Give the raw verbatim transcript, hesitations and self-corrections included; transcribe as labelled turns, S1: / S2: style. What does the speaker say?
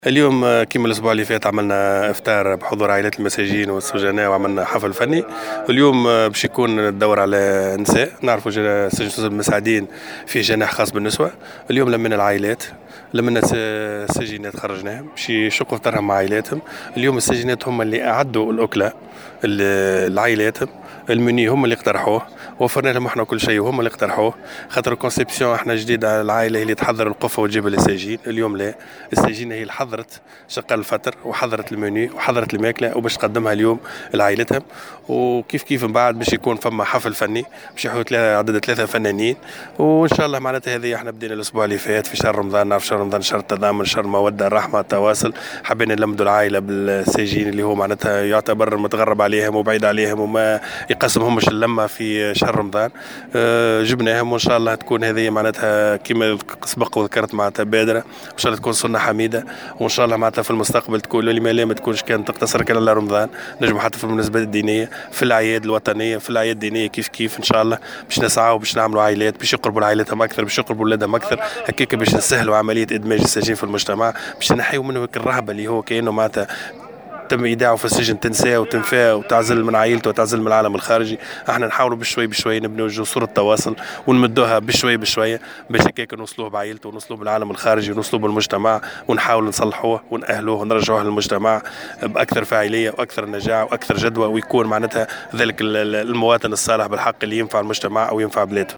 S1: اليوم آه، كيما الاسبوع اللي فات عملنا افطار بحضور عائلات المساجين والسجناء وعملنا حفل فني. اليوم آه، باش يكون الدور على نساء. نعرفوا جنا- سجن المساعدين في جناح خاص بالنسوة. اليوم لمنا العائلات، لمنا س- سجينات خرجناهم باش يشقوا فطرهم مع عائلاتهم. اليوم السجينات هم اللي اعدوا الاكله ل- لعائلاتهم. المني هم اللي اقترحوه، وفرنا لهم احنا كل شيء وهم اللي اقترحوه. خاطر الكونسيبسيون احنا جديد على العائله هي اللي تحضر القفه وتجيب للسجين. اليوم لا، السجينه هي اللي حضرت شقة الفطر وحضرت المنيو وحضرت الماكله وباش تقدمها اليوم لعائلتهم. وكيف كيف من بعد باش يكون فما حفل فني باش يحيوا ثلاثه عدد ثلاثه فنانين. وان شاء الله معناتها هذه احنا بدينا الاسبوع اللي فات في شهر رمضان. نعرف شهر رمضان شهر التضامن، شهر الموده، الرحمه، التواصل. حبينا نلمدوا العائله بالسجين اللي هو معناتها يعتبر متغرب عليهم وبعيد عليهم وما يقسمهمش اللمه في شهر رمضان. أه جبناهم وان شاء الله تكون هذه معناتها كما سبق وذكرت معناتها بادره، ان شاء الله تكون سنه حميده. وان شاء الله معناتها في المستقبل تكون لما لا ما تكونش كانت تقتصر كان على رمضان، نجم حتى في المناسبات الدينيه، في الاعياد الوطنيه، في الاعياد الدينيه كيف كيف ان شاء الله باش نسعوا باش نعملوا عائلات باش يقربوا لعائلتهم اكثر، باش يقربوا اولادهم اكثر. هكاك باش نسهلوا عمليه ادماج السجين في المجتمع، باش نحيوا منه الرهبه اللي هو كانه معناتها تم ايداعه في السجن تنساه وتنفاه وتعزل من عائلته وتعزل من العالم الخارجي. احنا نحاولوا بشوي بشوي نبنوا جسور التواصل ونمدوها بشوي بشوي باش هكاك نوصلوه بعائلته ونوصلوه بالعالم الخارجي ونوصلوه بالمجتمع، ونحاول نصلحوه ونأهلوه ونرجعوه للمجتمع باكثر فاعليه واكثر نجاح واكثر جدوى، ويكون معناتها ذلك المواطن الصالح بالحق اللي ينفع المجتمع او ينفع بلاده.